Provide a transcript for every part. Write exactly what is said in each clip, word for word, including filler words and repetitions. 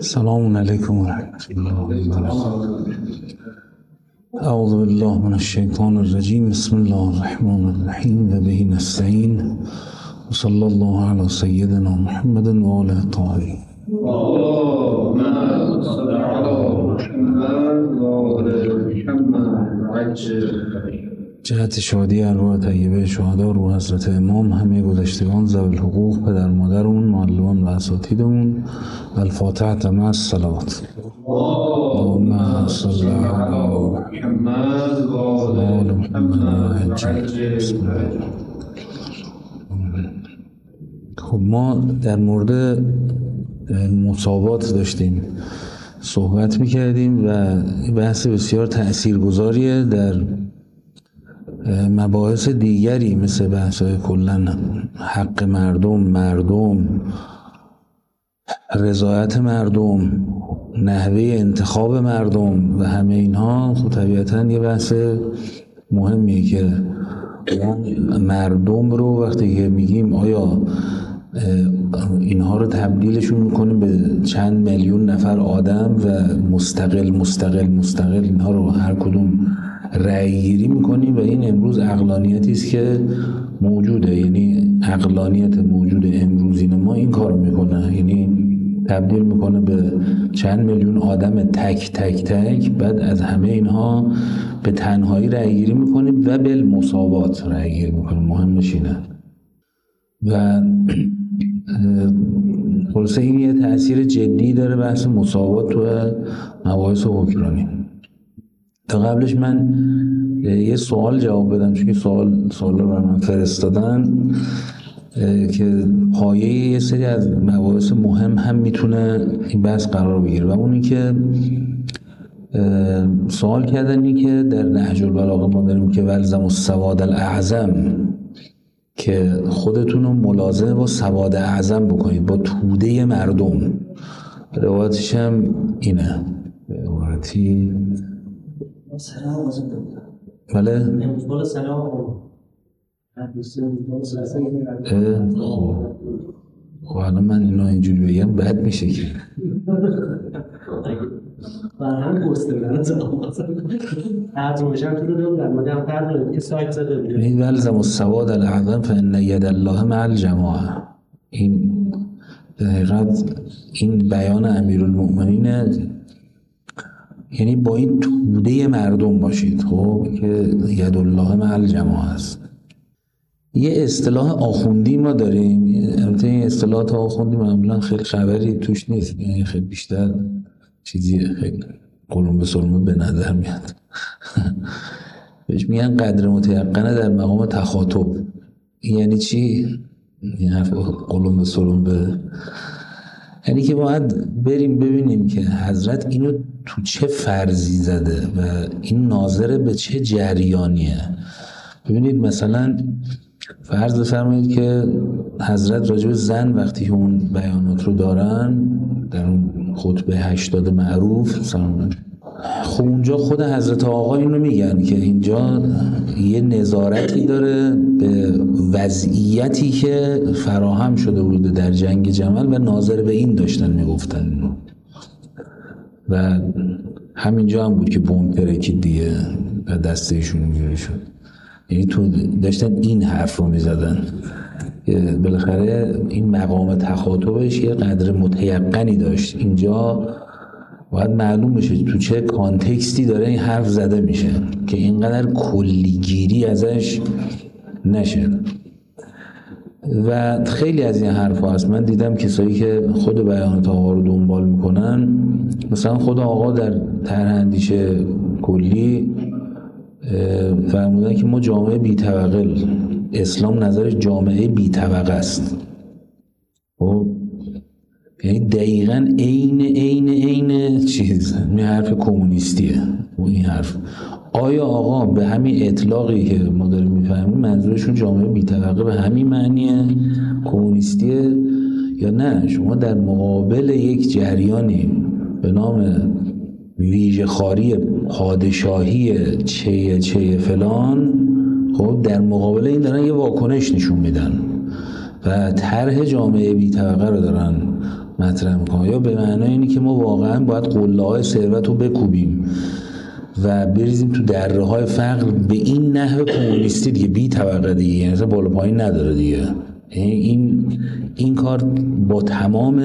السلام علیکم و رحمت الله و برکاته. اعوذ بالله من الشیطان الرجیم. بسم الله الرحمن الرحیم و به نستعین و صلی الله علی سیدنا محمد و آله الطاهرین. اللهم صل علی محمد و آل محمد. جهت شادی ارواح طیبه شهدا، روح حضرت امام، همه گذشتگان، ذوی الحقوق، پدر مادرمون، معلمان و اساتیدمون. و الفاتحه مع الصلوات. اللهم صل علی محمد و آل محمد. خب ما در مورد مساوات داشتیم صحبت میکردیم و بحث بسیار تأثیرگذاریه در مباحث دیگری مثل بحث‌های کلاً حق مردم، مردم، رضایت مردم، نحوه انتخاب مردم و همه اینها. خب طبیعتاً یه بحث مهمیه که مردم رو وقتی که میگیم آیا اینها رو تبدیلشون میکنیم به چند میلیون نفر آدم و مستقل مستقل مستقل اینها رو هر کدوم رأی گیری میکنیم و این امروز عقلانیتی است که موجوده، یعنی عقلانیت موجود امروزین ما این کارو میکنه، یعنی تبدیل میکنه به چند میلیون آدم تک تک تک، بعد از همه اینها به تنهایی رأی گیری میکنیم و بالمساوات رأی گیری میکنیم. مهمش اینه و خلاصه این یه تأثیر جدی داره بحث مساوات تو مباحث حکمرانی. تا قبلش من یه سوال جواب بدم، چون سوال سوال رو من فرستادن که پایه یه سری از مباحث مهم هم میتونه این بحث قرار بگیره و اون این که سوال کردنی که در نهج البلاغه ما داریم که والزم السواد الاعظم، که خودتون رو ملازمه با سواد اعظم بکنید، با توده مردم. روایتش هم اینه، روایتی سلام بله نمی‌خواد سلام خب الان من اینا اینجوری بگم بد میشه که فرهنگ گسترده ترجمه‌شم تو رو دادم، مدام ترجمه که سایت زده بود. این والزم السواد الاعظم فان ید الله مع الجماعه. این در حقیقت این بیان امیرالمؤمنین، یعنی با این توده مردم باشید خب که ید الله مع الجماعه است. یه اصطلاح آخوندی ما داریم، البته این اصطلاحات آخوندی معمولا خیلی خبری توش نیست، یعنی خیلی بیشتر چیزی خیلی قلم به سلمه به نظر میاد. بهش میگن قدر متیقنه در مقام تخاطب. این یعنی چی؟ این حرف قلم به سلمه، یعنی که باید بریم ببینیم که حضرت اینو تو چه فرضی زده و این ناظر به چه جریانیه. ببینید مثلا فرض بفرمایید که حضرت راجب زن وقتی که اون بیانات رو دارن در اون خطبه هشتاد معروف، خب اونجا خود حضرت آقا اینو میگن که اینجا یه نظارتی داره به وضعیتی که فراهم شده بوده در جنگ جمل و ناظر به این داشتن میگفتن و همینجا هم بود که بمب ترکید دیگه و دستهشون میگیره شد. یعنی تو داشتن این حرف رو میزدن. بالاخره این مقام تخاطبش یه قدر متیقنی داشت. اینجا باید معلوم بشه تو چه کانتکستی داره این حرف زده میشه که اینقدر کلیگیری ازش نشه. و خیلی از این حرف ها هست. من دیدم کسایی که خود بیانات آقا رو دنبال میکنن، مثلا خود آقا در طرح اندیشه کلی فرمودن که ما جامعه بی طبقه، اسلام نظرش جامعه بی طبقه است. خب یعنی دقیقاً عین عین عین چیز این حرف کمونیستیه. این حرف آیا آقا به همین اطلاقی که ما داریم میفهمیم منظورشون جامعه بی طبقه به همین معنیه کمونیستیه یا نه؟ شما در مقابل یک جریانی به نام ویژه خاری پادشاهی چه چه فلان، خب در مقابل این دارن یه واکنش نشون میدن و طرح جامعه بی طبقه رو دارن مطرح میکنه، یا به معنای اینی که ما واقعا باید قله های ثروت رو بکوبیم و بریزیم تو دره های فقر به این نحو کمونیستی دیگه، بی طبقه دیگه، یعنی اصلا بالا پایین نداره دیگه. این این کار با تمام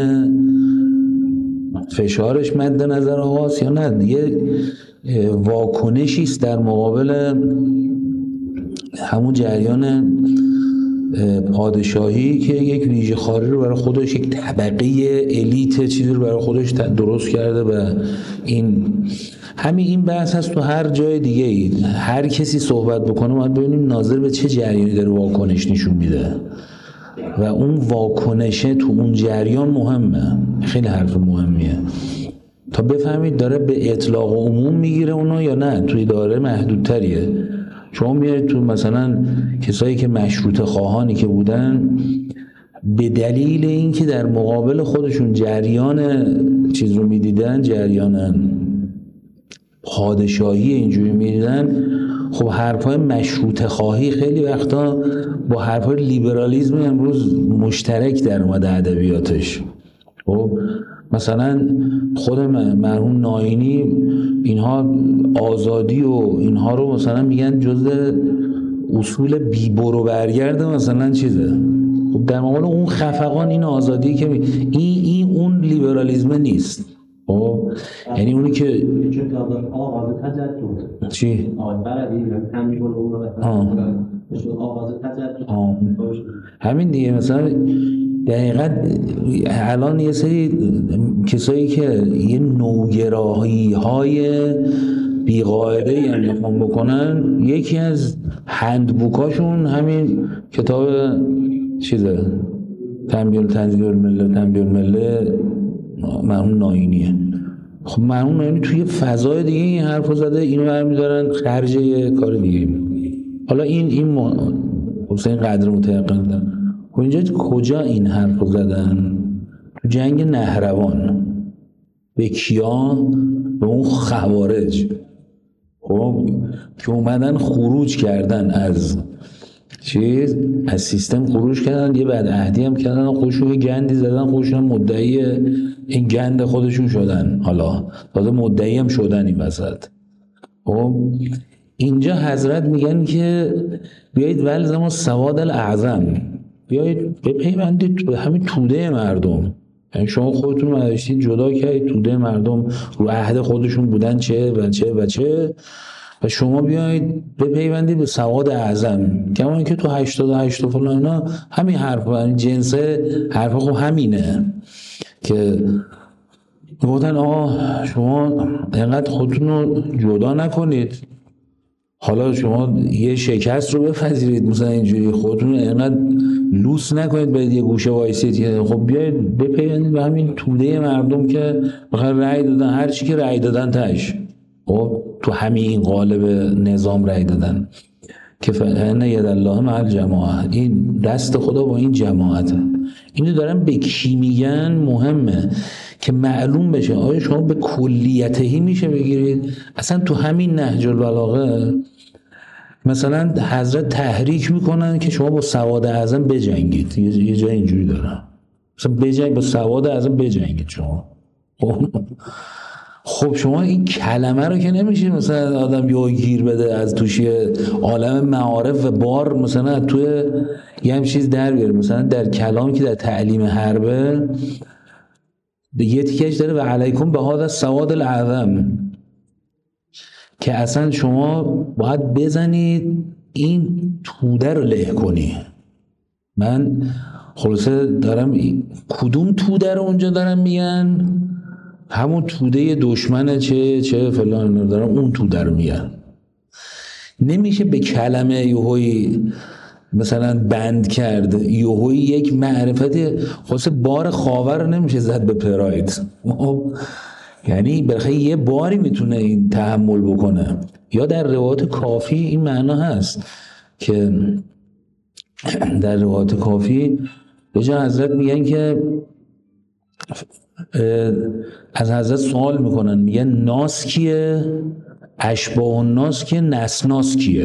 فشارش مد نظر آقاست یا نه؟ یه واکنشی است در مقابل همون جریان پادشاهی که یک ویژه خاری رو برای خودش، یک طبقه الیت چیزی رو برای خودش درست کرده. و این همین این بحث هست تو هر جای دیگه ای هر کسی صحبت بکنه باید ببینیم ناظر به چه جریانی داره واکنش نشون میده و اون واکنشه تو اون جریان مهمه. خیلی حرف مهمیه تا بفهمید داره به اطلاق عموم میگیره اونو یا نه توی دایره محدودتریه. شما میارید تو مثلا کسایی که مشروطه خواهانی که بودن، به دلیل اینکه در مقابل خودشون جریان چیز رو میدیدن، جریان پادشاهی اینجوری میدیدن، خب حرفای مشروطه خواهی خیلی وقتا با حرفای لیبرالیسم امروز مشترک در اومده ادبیاتش. خب مثلا خود مرحوم ناینی اینها آزادی و اینها رو مثلا میگن جزء اصول بی برو برگرده مثلا چیزه. خب در مقابل اون خفقان این آزادی که این این اون لیبرالیسم نیست. خب یعنی اونی که آغاز تجدد چی؟ آغاز بردی همین گل اون رو آغاز تجدد همین دیگه. مثلا دقیقاً الان یه سری کسایی که یه نوگرایی های بیقاعده ای انتخاب بکنن، یکی از هندبوکاشون همین کتاب چیزه، تنبیه تنزیل الملل تنبیه الملل مرحوم ناینیه. خب مرحوم ناینی توی فضای دیگه این حرفو زده، اینو برمی‌دارن خرج یه کار دیگه. حالا این این حسین قدر متيقن دارن. خب اینجا کجا این حرفو زدن؟ تو جنگ نهروان به کیا؟ به اون خوارج. خب که اومدن خروج کردن از چیز، از سیستم خروج کردن، یه بدعهدی هم کردن، خودشون یه گندی زدن، خودشون مدعی این گند خودشون شدن، حالا تازه مدعی هم شدن این وسط. خب اینجا حضرت میگن که بیایید ولزم السواد الاعظم، بیایید بپیوندید به همین توده مردم. یعنی شما خودتون نداشتید جدا کردید توده مردم رو عهد خودشون بودن چه و چه و چه، و شما بیایید بپیوندید به سواد اعظم. کما اینکه تو هشتاد و هشت و فلان اینا همین حرفا، این جنس حرفا خب همینه که گفتن آقا شما اینقدر خودتون رو جدا نکنید، حالا شما یه شکست رو بپذیرید، مثلا اینجوری خودتون اینقدر لوس نکنید برید یه گوشه وایسید. خب بیایید بپیوندید به همین توده مردم که بخاطر رأی دادن، هر چی که رأی دادن تاش، خب تو همین قالب نظام رأی دادن که فإن ید الله مع الجماعه، این دست خدا با این جماعته. اینو دارن به کی میگن؟ مهمه که معلوم بشه آیا شما به کلیتهی میشه بگیرید. اصلا تو همین نهج البلاغه مثلا حضرت تحریک میکنن که شما با سواد اعظم بجنگید، یه جای اینجوری دارن مثلا بجنگید با سواد اعظم بجنگید شما. خب شما این کلمه رو که نمیشه مثلا آدم یه گیر بده از توشی عالم معارف و بار مثلا توی یه هم چیز در بیاره. مثلا در کلامی که در تعلیم حربه یه تیکش داره و علیکم به هذا السواد الاعظم، که اصلا شما باید بزنید این توده رو له کنی. من خلاصه دارم کدوم توده رو اونجا دارم میگن؟ همون توده دشمنه چه چه فلان دارم اون توده رو میگن. نمیشه به کلمه یهویی مثلا بند کرد، یهویی یک معرفت خلاصه بار خاور نمیشه زد به پراید. یعنی برخی یه باری میتونه این تحمل بکنه. یا در روایات کافی این معنا هست که در روایات کافی به جای حضرت میگن که از حضرت سوال میکنن، میگن ناس کیه؟ اشباه الناس کیه؟ نسناس کیه؟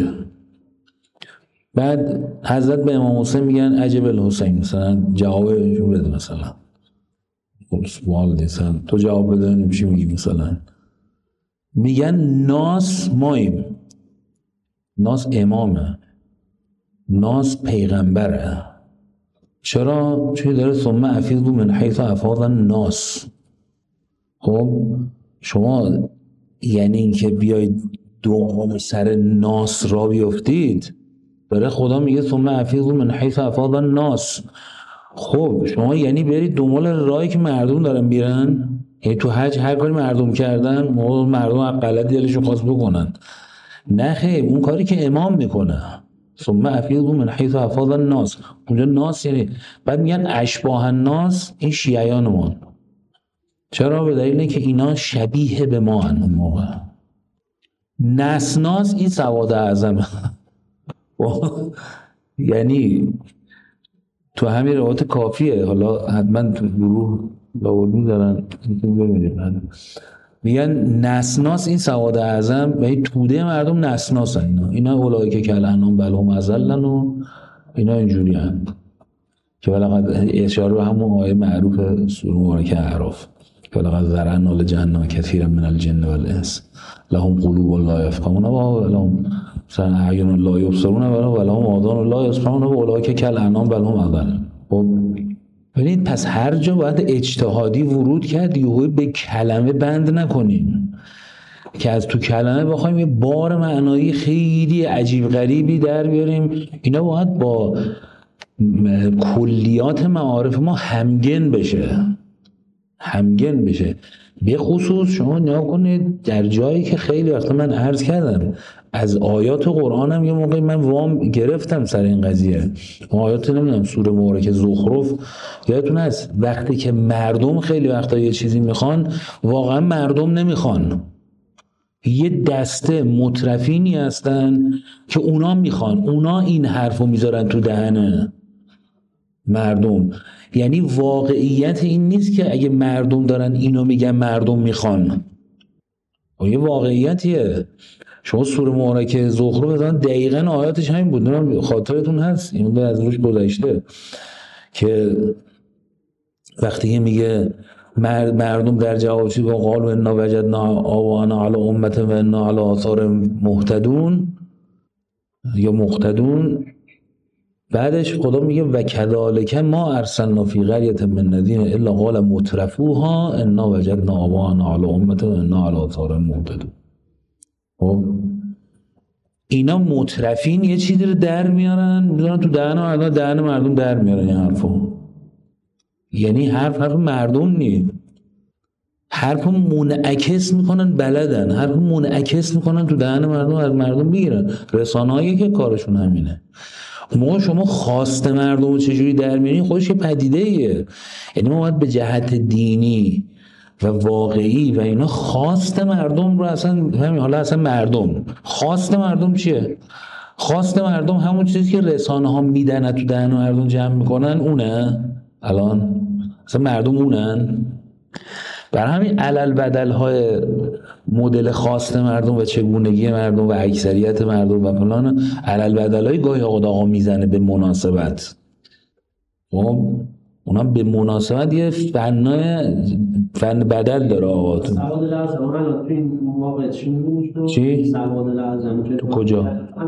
بعد حضرت به امام حسین میگن عجب الحسین، مثلا جوابشون بده مثلا سوال نیستن تو جواب بده چی میگی. مثلا میگن ناس مایم، ناس امامه، ناس پیغمبره. چرا؟ چون داره ثم افیضوا من حیث افاض الناس. خب شما یعنی اینکه بیاید دوم سر ناس را بیفتید، داره خدا میگه ثم افیضوا من حیث افاض الناس. خب شما یعنی برید دنبال راهی که مردم دارن میرن، یعنی تو حج هر کاری مردم کردن مردم غلط دلشون خواست بکنن. نه خیر، اون کاری که امام میکنه ثم افیضوا من حیث افاض الناس، اونجا ناس یعنی بعد میگن اشباه الناس، این شیعیانمون. چرا؟ به دلیل اینکه اینا شبیه به ما هن اون موقع. نسناس این سواد اعظمه. یعنی تو همین روایت کافیه، حالا حتما تو گروه لاوردی دارن میتونیم ببینید، میگن نسناس این سواد اعظم و این توده مردم نسناس هن. اینا اینا اولایی که کلنان بلهم ازلن و اینا اینجوری هن که ولقد اشاره به همون آیه معروف سوره مبارکه اعراف که ولقد ذرأنا لجهنم کثیرا من الجن والانس لهم قلوب لا یفقهون و لهم اعین لا یبصرون و لهم آذان لا یسمعون و اولئک کالانعام بل هم اضل. خب ببینید پس هر جا باید اجتهادی ورود کرد، یهو به کلمه بند نکنیم که از تو کلمه بخوایم یه بار معنایی خیلی عجیب غریبی در بیاریم. اینا باید با کلیات معارف ما همگن بشه، همگن بشه. به خصوص شما نگاه کنید در جایی که خیلی وقتا من عرض کردم از آیات قرآنم یه موقعی من وام گرفتم سر این قضیه. آیات نمیدونم سوره مبارکه زخرف یادتون هست وقتی که مردم خیلی وقتا یه چیزی میخوان واقعا مردم نمیخوان، یه دسته مترفینی هستن که اونا میخوان، اونا این حرفو میذارن تو دهن مردم. یعنی واقعیت این نیست که اگه مردم دارن اینو میگن مردم میخوان، یه واقعیتیه. شما سوره مبارکه زخرف بزنید دقیقاً آیاتش همین بود، خاطرتون هست اینو به از روش گذشته که وقتی که میگه مردم در جواب چی با قالوا انا وجدنا آباءنا علی امة و انا علی آثار مهتدون یا مقتدون، بعدش خدا میگه و کذالک ما ارسلنا فی قریة من نذیر الا قال مترفوها انا وجدنا آباءنا علی امة و انا علی آثار مهتدون. خب اینا مترفین یه چیزی رو در میارن میذارن تو دهن مردم، دهن مردم در میارن این حرفو. یعنی حرف حرف مردم نی، حرف منعکس میکنن، بلدن حرف منعکس میکنن تو دهن مردم، از مردم میگیرن. رسانه‌ای که کارشون همینه. ما شما خواست مردم رو چجوری در میارین خودش یه پدیده ایه. یعنی ما باید به جهت دینی و واقعی و اینا خواست مردم رو اصلا همین، حالا اصلا مردم خواست مردم چیه؟ خواست مردم همون چیزی که رسانه ها میدن تو دهن مردم جمع میکنن اونه. الان اصلا مردم اونن. برای همین علل بدل های مدل خواست مردم و چگونگی مردم و اکثریت مردم و فلان علل بدل های گاهی آقا آقا میزنه به مناسبت. خب اونم به مناسبت یه فنای فن بدل داره آقا. سواد لازم من تو این موقع چی میگوشم؟ چی؟ سواد لازم تو کجا؟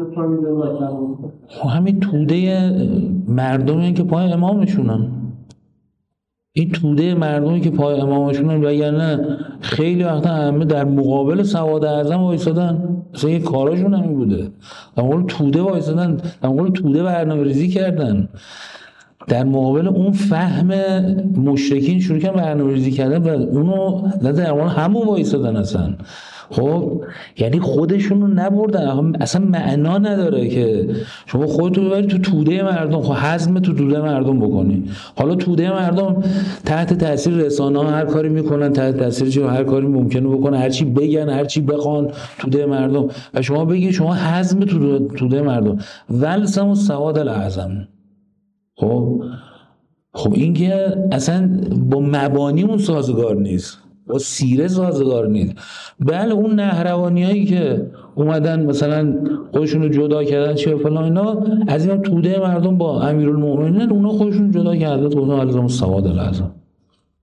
همین توده مردمی که پای امامشونن، این توده مردمی که پای امامشونن، وگرنه خیلی وقتا همه در مقابل سواد اعظم وایسادن، اصلا یه کاراشون همین بوده، در مقابل توده وایسادن، در مقابل توده برنامه‌ریزی کردن، در مقابل اون فهم مشرکین شروع کردن برنامه‌ریزی کردن و اونو در مقابل همون وایسادن اصلا. خب یعنی خودشون رو نبردن، اصلا معنا نداره که شما خودتو ببری تو توده مردم، خب هضم تو توده مردم بکنی. حالا توده مردم تحت تاثیر رسانه ها هر کاری میکنن، تحت تاثیر چه هر کاری ممکنه بکنن، هر چی بگن، هر چی بخوان توده مردم، و شما بگی شما هضم تو توده مردم ولسم و سواد الاعظم. خب خب این که اصلا با مبانیمون سازگار نیست، با سیره سازگار نیست. بله اون نهروانیایی که اومدن مثلا خودشون رو جدا کردن چه فلان اینا، از این توده مردم با امیرالمومنین اونا خودشون جدا کردن، تو الزام سواد الاعظم.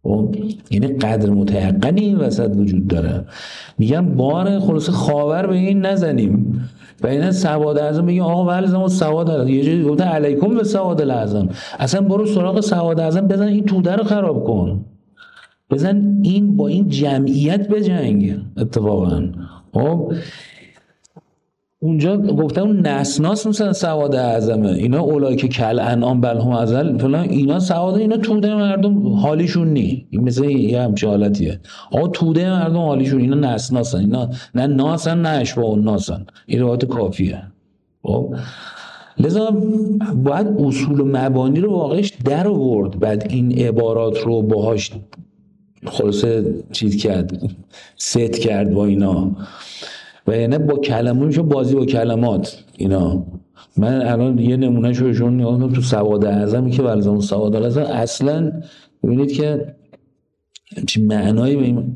یعنی قدر متيقنی این وسط وجود داره. میگن بار خلاصه خاور به این نزنیم و اینا سواد اعظم بگیم آقا ولی زمان سواد اعظم یه جوری گفته علیکم به سواد اعظم، اصلا برو سراغ سواد اعظم، بزن این توده رو خراب کن، بزن این با این جمعیت بجنگ. اتفاقا خب اونجا گفتم اون نسناس مثلا سواد اعظمه، اینا اولایی که کل انعام بل هم ازل فلان، اینا سواد، اینا توده مردم حالیشون نی، این مثل یه همچه حالتیه. آقا توده مردم حالیشون، اینا نسناسن، اینا نه ناسن نه اشباه و ناسن، این روایت کافیه. خب لذا باید اصول و مبانی رو واقعش در آورد، بعد این عبارات رو باهاش خلاصه چیز کرد، ست کرد با اینا، و یعنی با کلمه میشه بازی با کلمات اینا. من الان یه نمونه شو شون نگاه کنم تو سواد اعظمی که ولزم سواد اعظم اصلا ببینید که چی معنایی به این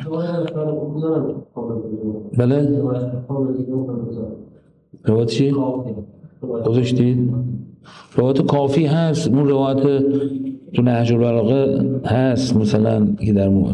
بله روایت چی؟ گذاشتید؟ روایت کافی هست، اون روایت تو نهج البلاغه هست مثلا که در مو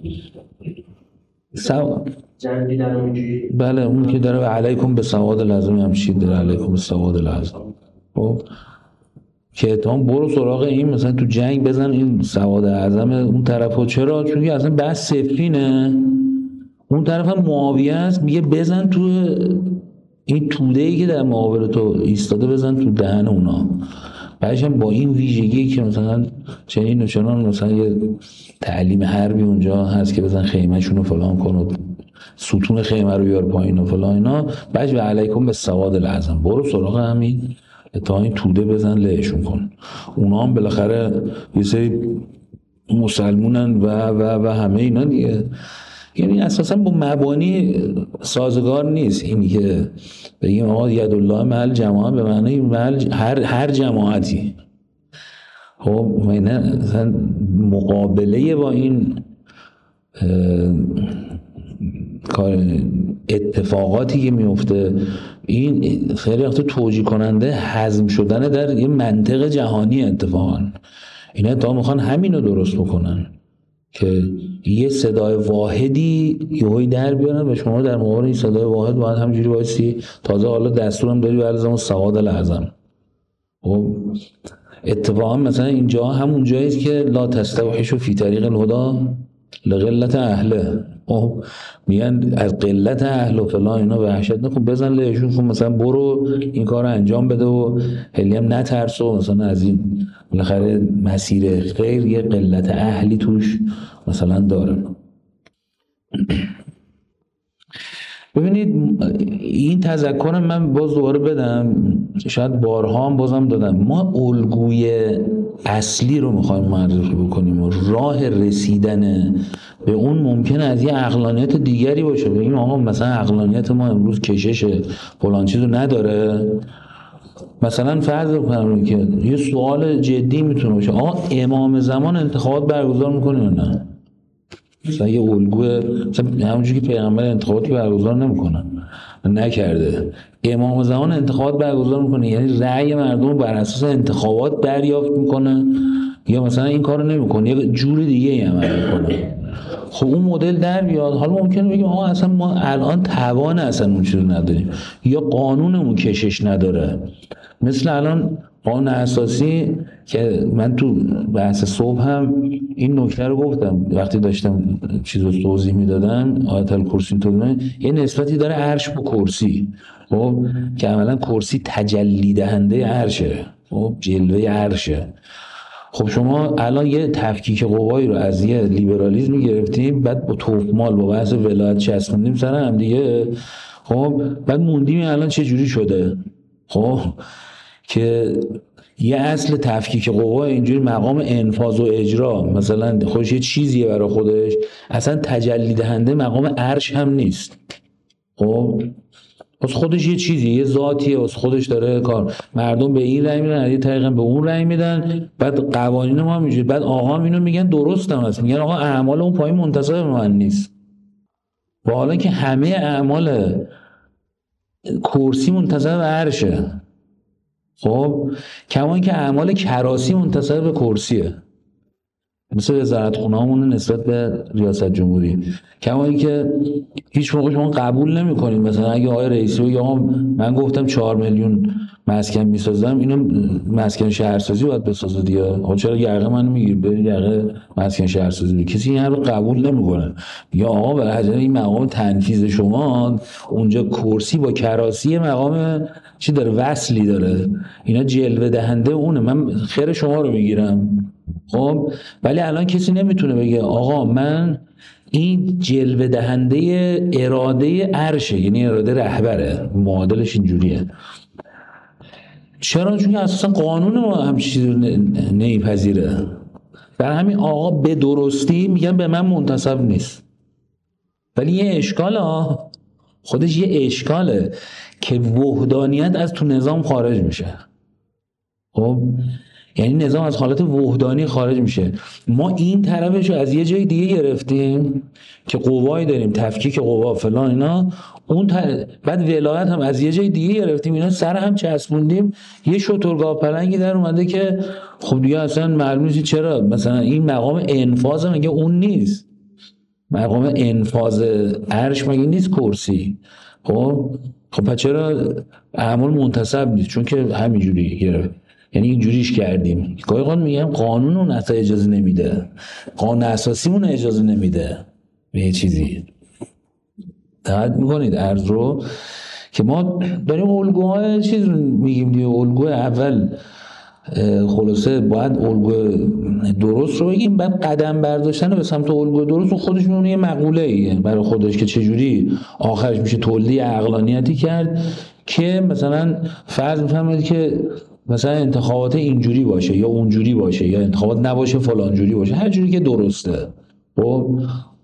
سو... جنگی در اونجوری بله اون که داره علیکم به سواد لازم همشید داره علیکم به سواد لازم. خب که تو برو سراغ این مثلا تو جنگ بزن این سواد اعظم اون طرفو. چرا؟ چون که اصلا بحث سفینه، اون طرف هم معاویه است، میگه بزن تو این توده‌ای که در مقابل تو ایستاده بزن تو دهن اونا. بعدش هم با این ویژگی که مثلا چنین و چنان مثلا یه تعلیم حربی اونجا هست که بزن خیمه‌شون رو فلان کن و ستون خیمه رو بیار پایین و فلان اینا، بعد و علیکم به سواد الاعظم برو سراغ همین تا این توده بزن لهشون کن. اونا هم بالاخره یه سری مسلمونن و و و همه اینا دیگه، یعنی اساسا با مبانی سازگار نیست اینی که بگیم آقا یدالله مع الجماعه به معنی هر هر جماعتی. خب مثلا مقابله با این اتفاقاتی که میفته، این خیلی وقت توجیه کننده هضم شدن در یه منطق جهانی. اتفاقا اینا تا میخوان همینو درست بکنن که یه صدای واحدی یهویی در بیارن و شما در مقابل این صدای واحد باید همجوری وایسی. تازه حالا دستورم داری برای زمان سواد الاعظم. خب اتفاقا مثلا اینجا همون جایی است که لا تستوحشوا فی طریق الهدی لقلت اهله. خب میگن از قلت اهل و فلان اینا وحشت نکن، بزن لهشون کن، مثلا برو این کار رو انجام بده و خیلی هم نترس و مثلا از این بالاخره مسیر خیر یه قلت اهلی توش مثلا داره. ببینید این تذکر من باز دوباره بدم، شاید بارها هم بازم دادم، ما الگوی اصلی رو میخوایم معرفی بکنیم و راه رسیدن به اون ممکنه از یه عقلانیت دیگری باشه. بگیم آقا مثلا عقلانیت ما امروز کشش فلان چیزو نداره، مثلا فرض کنیم که یه سوال جدی میتونه باشه آقا امام زمان انتخابات برگزار میکنه یا نه؟ مثلا یه الگوی مثلا همونجوری که پیغمبر انتخاباتی برگزار نمیکنن نکرده، امام زمان انتخابات برگزار میکنه، یعنی رأی مردم بر اساس انتخابات دریافت میکنه یا مثلا این کارو نمیکنه یه جور دیگه ای عمل میکنه. خب اون مدل در بیاد. حالا ممکنه بگیم آقا اصلا ما الان توان اصلا اون چیزو نداریم یا قانونمون کشش نداره. مثل الان قانون اساسی که من تو بحث صبح هم این نکته رو گفتم وقتی داشتم چیزو توضیح میدادم، آیت الکرسی توضیح یه نسبتی داره عرش با کرسی. خب که عملا کرسی تجلی دهنده عرشه، خب جلوه عرشه. خب شما الان یه تفکیک قوایی رو از یه لیبرالیسم گرفتیم، بعد با توفمال با بحث ولایت چسبوندیم سر هم دیگه. خب بعد موندیم الان چه جوری شده. خب که یه اصل تفکیک قوا اینجوری مقام انفاذ و اجرا مثلا خودش یه چیزیه برای خودش، اصلا تجلی دهنده مقام عرش هم نیست. خب از خودش یه چیزیه، یه ذاتیه، از خودش داره کار. مردم به این رأی میدن، از یه طریقا به اون رأی میدن، بعد قوانین ما میشه، بعد آقا اینو میگن درست هم هست، میگن آقا اعمال اون پایین منتسب به من نیست، و حالا که همه اعمال کرسی منتسب به عرشه. خب کما اینکه اعمال کراسی منتسب به کرسیه. مثل وزارت خونه همون نسبت به ریاست جمهوری، کما اینکه هیچ موقع شما قبول نمی‌کنید مثلا اگه آقای رئیسی بگه آقا من گفتم چهار میلیون مسکن میسازم، اینو مسکن شهرسازی باید بسازه دیگه، آقا چرا یقه منو میگیر به یقه مسکن شهرسازی؟ کسی این رو قبول نمیکنه. یا آقا به حجر این مقام تنفیذ شما اونجا کرسی با کراسی مقام چی داره، وصلی داره، اینا جلوه دهنده اونه، من خیر شما رو میگیرم. خب ولی الان کسی نمیتونه بگه آقا من این جلوه دهنده اراده عرشه، یعنی اراده رهبره، معادلش اینجوریه. چرا؟ چون که اساسا قانون ما هم چیزی نمیپذیره. برای همین آقا به درستی میگن به من منتسب نیست. ولی یه اشکال ها خودش یه اشکاله که وحدانیت از تو نظام خارج میشه. خب یعنی نظام از حالت وحدانی خارج میشه. ما این طرفشو از یه جای دیگه گرفتیم که قوایی داریم، تفکیک قوا فلان اینا، اون طرف بعد ولایت هم از یه جای دیگه گرفتیم، اینا سر هم چسبوندیم، یه شترگاه پلنگی در اومده که خب دیگه اصلا معلوم نیست چرا مثلا این مقام انفاذ مگه اون نیست؟ مقام انفاذ عرش مگه نیست کرسی؟ خب خب پس چرا اعمال منتسب نیست؟ چون که همینجوری گرفت، یعنی اینجوریش کردیم. گاهی اوقات میگم قانون اون اصلا اجازه نمیده، قانون اساسی اون اجازه نمیده به یه چیزی. دقت میکنید عرض رو که ما داریم الگوهای چیز رو میگیم دیگه، الگوی اول خلاصه باید الگو درست رو بگیم، بعد قدم برداشتن به سمت الگو درست و خودش میونه یه مقوله ایه برای خودش که چجوری آخرش میشه تولید عقلانیتی کرد که مثلا فرض میفرمایید که مثلا انتخابات اینجوری باشه یا اونجوری باشه یا انتخابات نباشه فلان جوری باشه، هر جوری که درسته. خب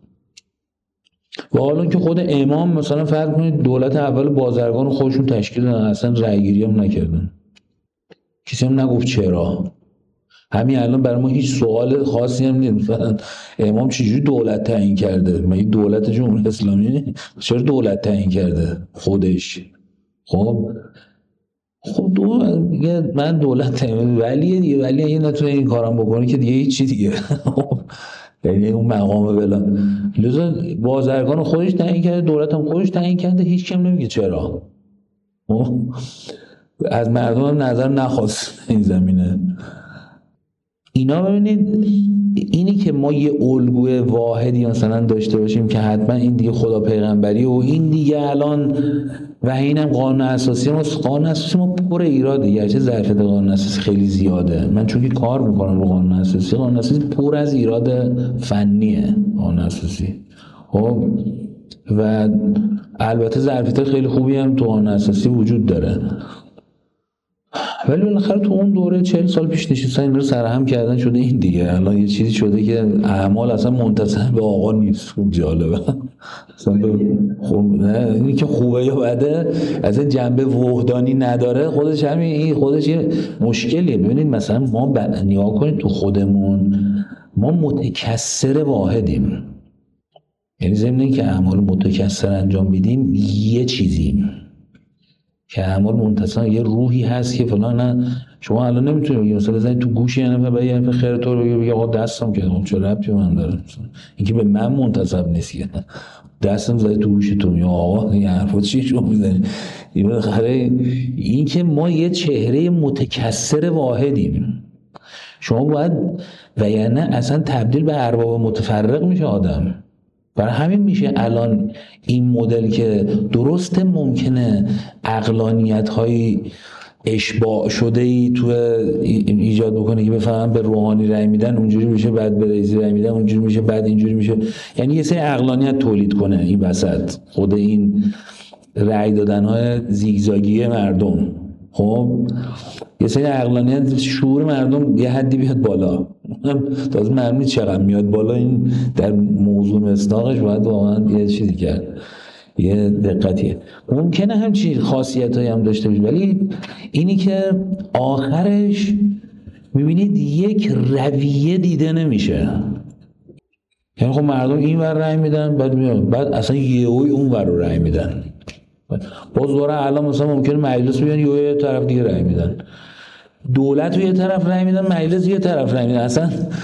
و حالا که خود امام مثلا فرض کنید دولت اول بازرگان خودشون تشکیل دادن، اصلا رأی گیری هم نکردن، کسی هم نگفت چرا. همین الان برای ما هیچ سوال خاصی هم نیست مثلا امام چجوری دولت تعیین کرده، مگه دولت جمهوری اسلامی چرا دولت تعیین کرده خودش؟ خب خب دو میگه من دولت تعیین ولی دیگه، ولی اگه نتونه این کارم بکنه که دیگه هیچ چی دیگه یعنی اون مقام بلا لذا بازرگان خودش تعیین کرده، دولت هم خودش تعیین کرده، هیچ کم نمیگه چرا. از مردم هم نظر نخواست این زمینه. اینا ببینید اینی که ما یه الگوی واحدی مثلا داشته باشیم که حتما این دیگه خدا پیغمبری و این دیگه الان و اینم قانون اساسی ما، قانون اساسی ما پر ایراده، گرچه ظرفیت قانون اساسی خیلی زیاده، من چون که کار میکنم رو قانون اساسی، قانون اساسی پر از ایراد فنیه قانون اساسی. خب و البته ظرفیت خیلی خوبی هم تو قانون اساسی وجود داره، ولی بالاخره تو اون دوره چهل سال پیش نشستن این رو سرهم کردن، شده این دیگه الان یه چیزی شده که اعمال اصلا منتسب به آقا نیست. خوب جالبه اصلا خوب نه اینی که خوبه یا بده اصلا جنبه وحدانی نداره، خودش همین این خودش یه مشکلیه. ببینید مثلا ما نگاه کنید تو خودمون ما متکثر واحدیم، یعنی ضمن اینکه اعمال متکثر انجام میدیم یه چیزیم که اعمال منتصب یه روحی هست که فلان نه. شما الان نمیتونید بگید مثلا بزنید تو گوش یه نفر به یه نفر خیر تو رو بگید آقا دستم که چه ربطی من داره، اینکه به من منتصب نیست که دستم زدی تو گوشتون یا آقا این حرفا چی شما میزنید. این بالاخره این که ما یه چهره متکثر واحدیم، شما باید و یعنی اصلا تبدیل به ارباب متفرق میشه آدم. برای همین میشه الان این مدل که درسته ممکنه عقلانیت‌های اشباع شده ای تو ایجاد بکنه که بفهمن به روحانی رأی میدن اونجوری میشه، بعد به رئیسی رأی میدن اونجوری میشه، بعد اینجوری میشه، یعنی یه سری عقلانیت تولید کنه این وسط خود این رأی دادن‌های زیگزاگی مردم. خب یه سری عقلانیت شعور مردم یه حدی بیاد بالا، تازه معلومه چقدر میاد بالا، این در موضوع مصداقش باید واقعا یه چیزی کرد، یه دقتیه. ممکنه همچین خاصیتایی هم داشته باشه، ولی اینی که آخرش میبینید یک رویه دیده نمیشه، یعنی خب مردم این ور رأی میدن بعد میاد بعد اصلا یهویی اون ور رو رأی میدن، باز دوره الان مثلا ممکنه مجلس بیان یه طرف دیگه رأی میدن، دولت رو یه طرف رأی میدن، مجلس یه طرف رأی میدن، اصلا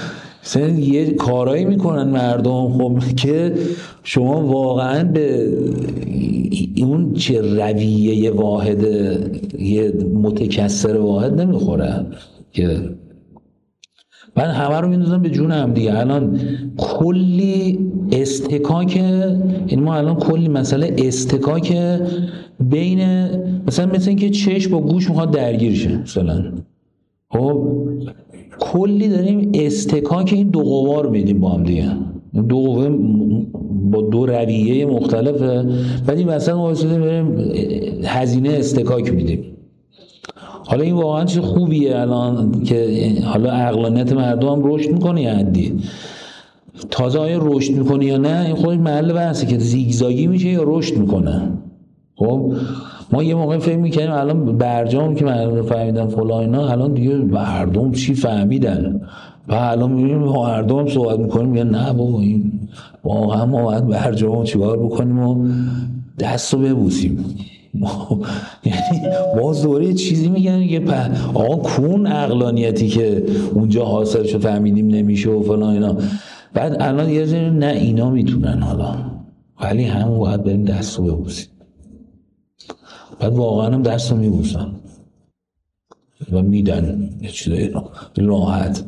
مثلا یه کارایی میکنن مردم خب که شما واقعا به اون چه رویه واحد یه متکثر واحد نمیخوره که من همه رو میندازم به جون هم دیگه. الان کلی استکاک، یعنی ما الان کلی مسئله استکاک بین مثلا مثلا اینکه چشم با گوش میخواد درگیر شه مثلا، خب کلی داریم استکاک این دو قوا رو میدیم با هم دیگه، دو قوه با دو رویه مختلفه، بعد این مثلا ما بریم هزینه استکاک میدیم. حالا این واقعا چیز خوبیه الان که حالا عقلانیت مردم هم رشد میکنه یا عدی تازه آیا رشد میکنه یا نه این خودش محل بحثه که زیگزاگی میشه یا رشد میکنه. خب ما یه موقع فکر میکنیم الان برجام که مردم فهمیدن فلان اینا، الان دیگه مردم چی فهمیدن و الان میبینیم مردم صحبت میکنیم میگن نه بابا این واقعا ما باید برجام چیکار بکنیم و دست رو ببوسیم. یعنی باز دوره چیزی میگن که آقا کون عقلانیتی که اونجا حاصل شد فهمیدیم نمیشه و فلان اینا، بعد الان یه ذره نه اینا میتونن حالا ولی هم باید بریم دست رو ببوسیم، بعد واقعا هم دست رو میبوسن و میدن یه چیزایی راحت.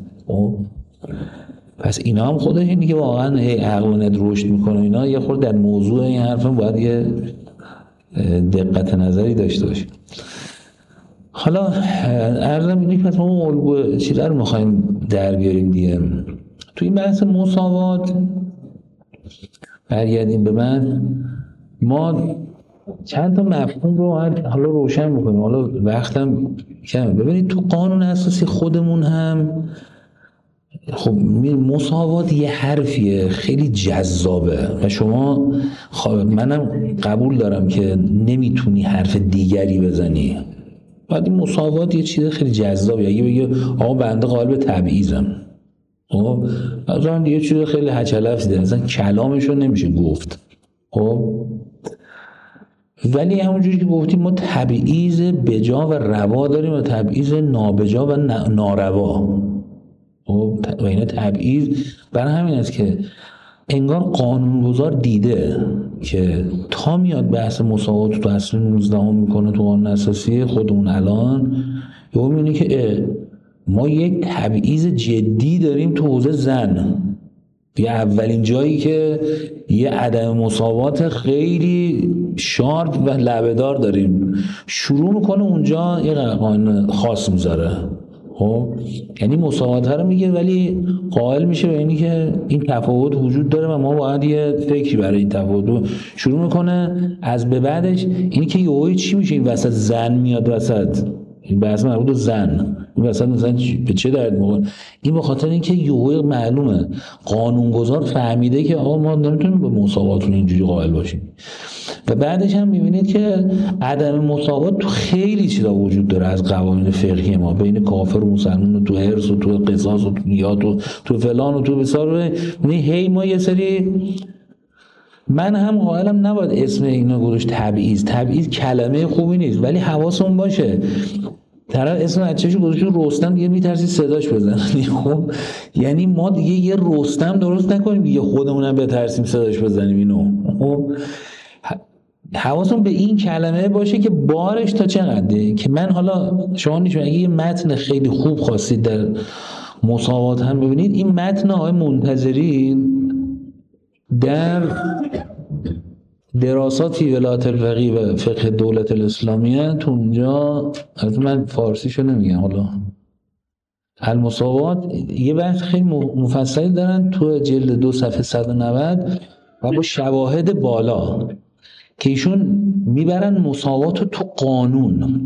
پس اینا هم خودش اینی که واقعا عقلانیت رشد میکنه اینا یه خورده در موضوع این حرف هم باید یه دقت نظری داشته باشیم. حالا عرضم اینی پس ما الگو چیزا رو میخوایم در بیاریم دیگه تو این بحث مساوات. برگردیم به من، ما چند تا مفهوم رو حالا روشن بکنیم. حالا وقتم کمه. ببینید تو قانون اساسی خودمون هم خب مساوات یه حرفیه خیلی جذابه و شما خب منم قبول دارم که نمیتونی حرف دیگری بزنی، بعد این مساوات یه چیز خیلی جذابه. اگه بگی آقا بنده قائل به تبعیضم، خب مثلا یه چیز خیلی هچلفی ده، مثلا کلامشو نمیشه گفت. خب ولی همونجوری که گفتیم ما تبعیض بجا و روا داریم و تبعیض نابجا و ناروا. و اینا تبعیض برای همین است که انگار قانونگذار دیده که تا میاد بحث مساوات تو اصل نوزده هم میکنه تو قانون اساسی خودمون الان یهو میبینی که ما یک تبعیض جدی داریم تو حوزه زن. یه اولین جایی که یه عدم مساوات خیلی شارپ و لبه‌دار داریم شروع میکنه اونجا یه قانون خاص میذاره. خب یعنی مساوات رو میگه ولی قائل میشه به اینی که این تفاوت وجود داره و ما باید یه فکری برای این تفاوت شروع میکنه. از به بعدش اینی که یهو چی میشه این وسط زن میاد وسط، این بحث مربوط به زن این وسط مثلا به چه درد میخوره؟ این به خاطر اینکه یهو معلومه قانونگذار فهمیده که آقا ما نمیتونیم به مساوات اینجوری قائل باشیم. و بعدش هم میبینید که عدم مساوات تو خیلی چیزا وجود داره از قوانین فقهی ما بین کافر و مسلمان و تو ارث و تو قصاص و تو دیات و تو فلان و تو بسار. هی ما یه سری من هم قائلم نباید اسم اینا گذاشت تبعیض. تبعیض کلمه خوبی نیست ولی حواسمون باشه طرف اسم بچه‌شو گذاشت رستم دیگه میترسی صداش بزنن. خب یعنی ما دیگه یه رستم درست نکنیم دیگه خودمونم بترسیم صداش بزنیم اینو. خب حواسون به این کلمه باشه که بارش تا چقدره که من حالا شما نیشون اگه یه متن خیلی خوب خواستید در مساوات هم ببینید این متن آقای منتظری در دراسات فی ولایت الفقیه و فقه دولت الاسلامیه تو اونجا از من فارسیشو نمیگم حالا المساوات یه بحث خیلی مفصلی دارن تو جلد دو صفحه صد و نود و با شواهد بالا که ایشون میبرن مساوات تو قانون،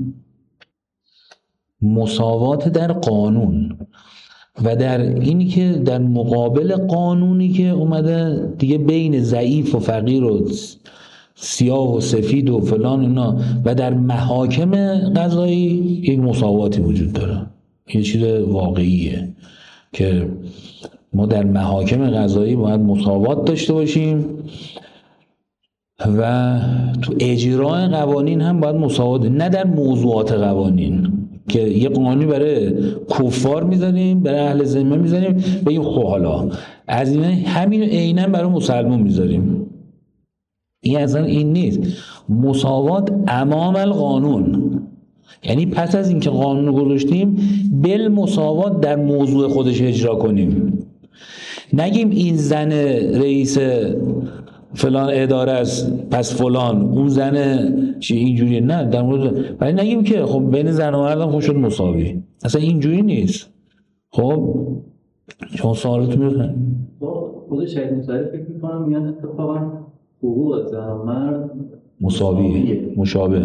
مساوات در قانون و در اینی که در مقابل قانونی که اومده دیگه بین ضعیف و فقیر و سیاه و سفید و فلان اینا و در محاکم قضایی یک مساواتی وجود داره. یه چیز واقعیه که ما در محاکم قضایی باید مساوات داشته باشیم و تو اجرای قوانین هم باید مساوات، نه در موضوعات قوانین. که یه قانونی برای کفار میذاریم، برای اهل ذمه میذاریم، بگیم خب حالا از این همین عیناً برای مسلمان میذاریم. این اصلا این نیست. مساوات امام القانون، یعنی پس از اینکه قانون رو گذاشتیم بالمساوات در موضوع خودش اجرا کنیم. نگیم این زن رئیس فلان اداره است پس فلان، اون زن چی اینجوری، نه در مورد، ولی نگیم که خب بین زن و مردم خود شد مساوی. اصلا اینجوری نیست. خب شما سوالتون بفرمایید. خود شهید مصطفی فکر می‌کنم میگن اتفاقا حقوق زن و مرد مساوی، مشابه.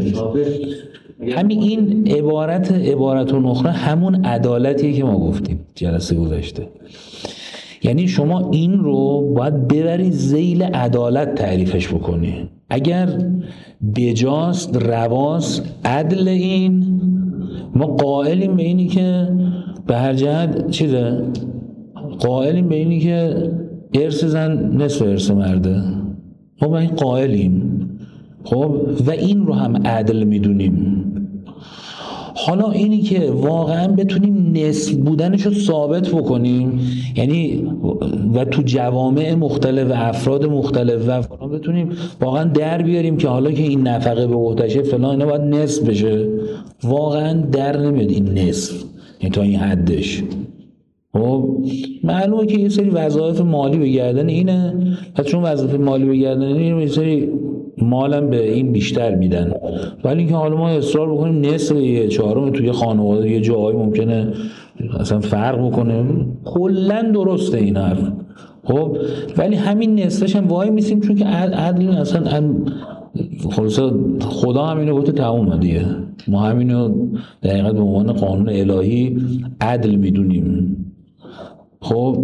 همین این عبارت عبارت و نخره همون عدالتیه که ما گفتیم جلسه گذشته. یعنی شما این رو باید ببری ذیل عدالت تعریفش بکنی. اگر بجاست، رواست، عدل، این ما قائلیم به اینی که به هر جهت چیزه، قائلیم به اینی که ارث زن نصف ارث مرده، ما به این قائلیم. خب و این رو هم عدل میدونیم. حالا اینی که واقعا بتونیم نصف بودنش رو ثابت بکنیم، یعنی و تو جوامع مختلف و افراد مختلف و فلان بتونیم واقعا در بیاریم که حالا که این نفقه به عهدهشه فلان اینا باید نصف بشه، واقعا در نمیاد این نصف، یعنی تا این حدش. خب معلومه که یه سری وظایف مالی به گردن اینه، پس چون وظایف مالی به گردن اینه یه سری مالم به این بیشتر میدن، ولی اینکه حالا ما اصرار بکنیم نصف یه چهارم توی خانواده یه جایی ممکنه اصلا فرق بکنه، کلا درسته این حرف. خب ولی همین نصفش هم وای میسیم چون که عدل اصلا خلاصه خدا همینو گفته تموم دیگه، ما همینو در حقیقت به عنوان قانون الهی عدل میدونیم. خب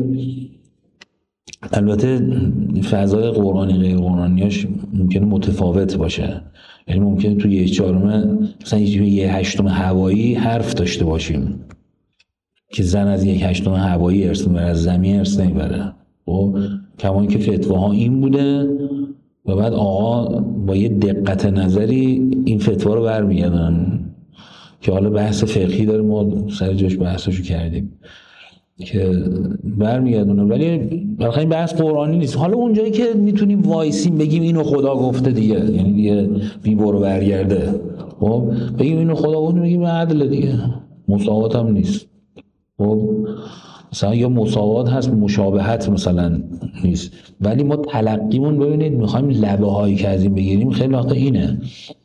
البته فضای قرآنی غیر قرآنیاش ممکنه متفاوت باشه، یعنی ممکنه توی یه چهارم مثلا یه هشتم هوایی حرف داشته باشیم که زن از یک هشتم هوایی ارث میبره، از زمین ارث نمیبره. خب کما که فتواها این بوده و بعد آقا با یه دقت نظری این فتوا رو برمیگردن که حالا بحث فقهی داره، ما سر جاش بحثشو کردیم که برمیگردونه، ولی بالاخره این بحث قرآنی نیست. حالا اونجایی که میتونیم وایسیم بگیم اینو خدا گفته دیگه، یعنی دیگه بی برو برگرده، خب بگیم اینو خدا گفته، بگیم عدل دیگه، مساوات هم نیست. خب مثلا یا مساوات هست مشابهت مثلا نیست، ولی ما تلقیمون ببینید میخوایم لبه هایی که از این بگیریم خیلی وقتا اینه،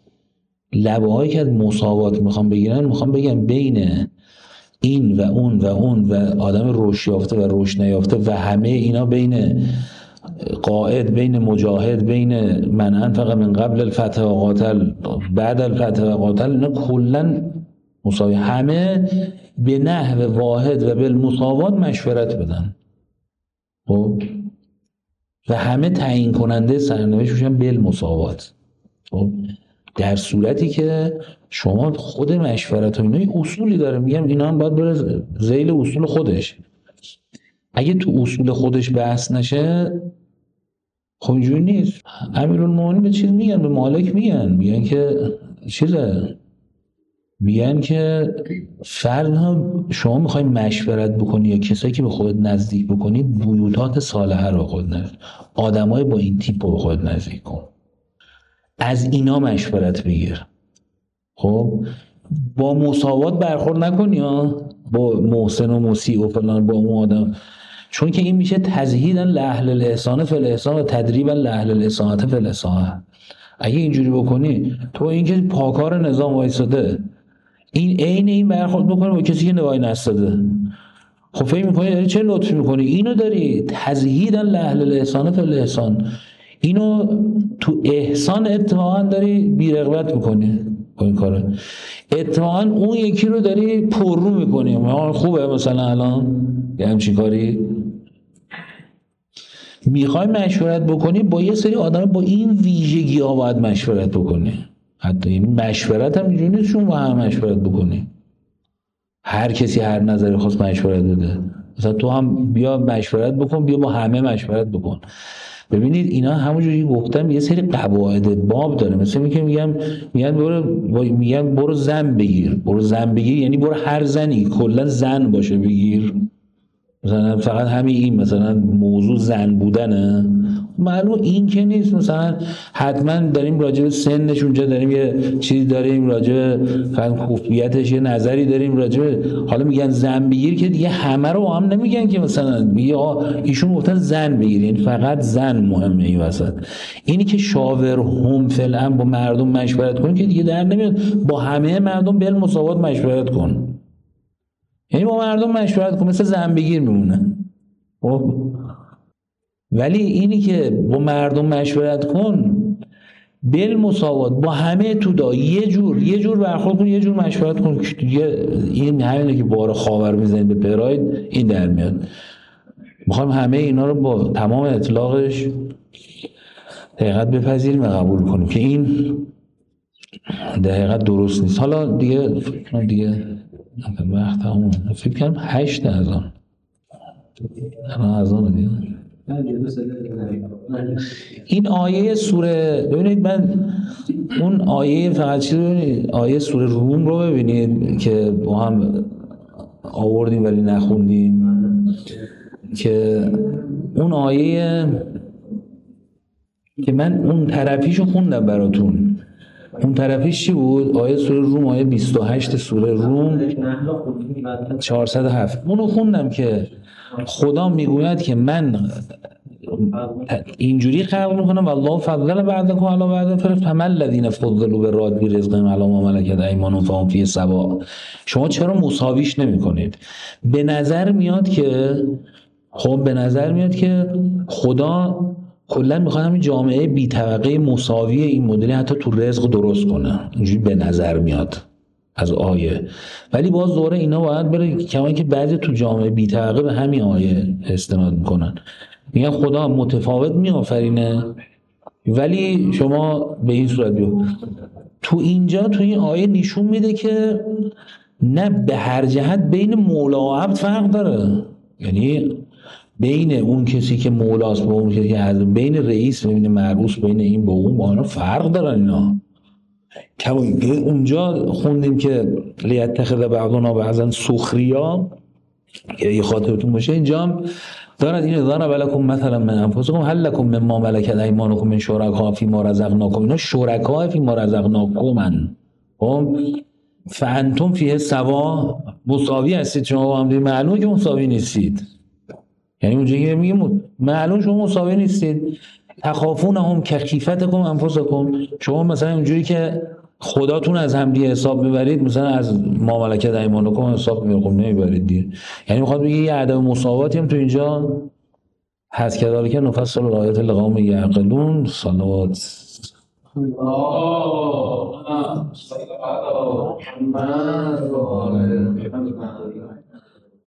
لبه هایی که از مساوات میخوام بگیرن میخوام بگم بین این و اون و اون و آدم رشد یافته و رشد نیافته و همه اینا، بین قائد، بین مجاهد، بین من انفق من قبل الفتح و قاتل بعد الفتح و قاتل، اینا کلا مساوی، همه به نحو واحد و بالمساوات مشورت بدن. خب و همه تعیین کننده سرنوشت میشن بالمساوات. خب در صورتی که شما خود مشورت و اینا اصولی داره، میگم اینا هم باید بره ذیل اصول خودش. اگه تو اصول خودش بحث نشه خب اینجوری نیست. امیرالمومنین به چیز میگن، به مالک میگن، میگن که چیزه، میگن که فرد ها شما میخوای مشورت بکنی یا کسایی که به خودت نزدیک بکنی، بیوتات صالحه رو خود نزدیک، آدمای با این تیپ رو به خودت نزدیک کن، از اینا مشورت بگیر. خب با مساوات برخورد نکنی ها، با محسن و مسیء و فلان، با اون آدم، چون که این میشه تزهیدن لأهل الاحسان فی الاحسان و تدریبا لأهل الاساءة فی الاساءة. اگه اینجوری بکنی تو این که پاکار نظام وایساده، این عین این برخورد بکنی با کسی که نوای نستاده، خب فکر میکنی داری چه لطفی میکنی؟ اینو داری تزهیدن لأهل الاحسان فی الاحسان، اینو تو احسان اتفاقا داری بی‌رغبت میکنی با این کاره، اتفاقا اون یکی رو داری پررو میکنی. خوبه مثلا الان یه همچین کاری میخوای مشورت بکنی با یه سری آدم با این ویژگی ها باید مشورت بکنی. حتی این مشورت هم اینجوری نیست شما با هم مشورت بکنی، هر کسی هر نظری خواست مشورت بده، مثلا تو هم بیا مشورت بکن، بیا با همه مشورت بکن. ببینید اینا همونجوری گفتم یه سری قواعد باب داره، مثل اینکه میگم میگن برو میگن برو زن بگیر، برو زن بگیر یعنی برو هر زنی کلا زن باشه بگیر، مثلا فقط همین این مثلا موضوع زن بودنه، معلوم این که نیست. مثلا حتما داریم راجع به سنش اونجا داریم یه چیزی داریم راجع به فقط خوفیتش یه نظری داریم راجع به، حالا میگن زن بگیر که دیگه همه رو با هم نمیگن که مثلا میگه ایشون گفتن زن بگیر یعنی فقط زن مهمه این وسط. اینی که شاورهم فعلا با مردم مشورت کن که دیگه در نمیاد، با همه مردم بالمساوات مشورت کن، یعنی با مردم مشورت کن مثل زن بگیر میمونه. ولی اینی که با مردم مشورت کن بالمساوات با همه تو دا یه جور یه جور برخورد کن، یه جور مشورت کن، این همینه که بار خاور میزنید به پراید این در میاد. میخوایم همه اینا رو با تمام اطلاقش دقیقت بپذیریم و قبول کنیم که این دقیقت درست نیست. حالا دیگه دیگه وقت همون فکر کنم هشت اذان الان اذان دیگه. این آیه سوره ببینید، من اون آیه فقط چیز ببینید، آیه سوره روم رو ببینید که با هم آوردیم ولی نخوندیم، که اون آیه که من اون طرفیشو خوندم براتون. اون طرفیش چی بود؟ آیه سوره روم، آیه بیست و هشت سوره روم چهارصد و هفت. اونو خوندم که خدا میگوید که من اینجوری خلق میکنم والله فضل بعضکم علی بعض فما الذین فضلوا براد برزقهم علی ما ملکت ایمانهم فهم فیه سواء. شما چرا مساویش نمیکنید؟ به نظر میاد که خب به نظر میاد که خدا کلا میخواد همین جامعه بی طبقه مساوی این مدلی حتی تو رزق درست کنه، اینجوری به نظر میاد از آیه. ولی باز دوره اینا باید بره، کما که بعضی تو جامعه بی طبقه به همین آیه استناد میکنن، میگن خدا متفاوت میآفرینه ولی شما به این صورت بیو. تو اینجا تو این آیه نشون میده که نه، به هر جهت بین مولا و عبد فرق داره، یعنی بین اون کسی که مولاست با اون کسی که حضرت، بین رئیس بین مرئوس، بین این با اون با اینا فرق دارن اینا. اونجا خوندیم که لیتخذ بعضنا بعضا سخریا که یه خاطرتون باشه، اینجا هم دارد این دارد ولکم مثلا من انفسکم هل لکم مما ملکت ایمانکم من شرکا فی ما رزقناکم، اینا شرکا فی ما رزقناکم هم فانتم فیه سوا، مساوی هستید شما با هم، معلومه که مساوی نیستید، یعنی اونجایی که میگیم معلوم شما مساوی نیستید. تخافونهم کخیفتکم انفسکم، شما مثلا اونجوری که خداتون از هم دیگه حساب میبرید مثلا از ما ملکت ایمانکم حساب نمیبرید دیگه، یعنی میخواد بگه یه عدم مساواتی هم تو اینجا هست. کذالک نفصل الآیات لقوم یعقلون. صلوات الله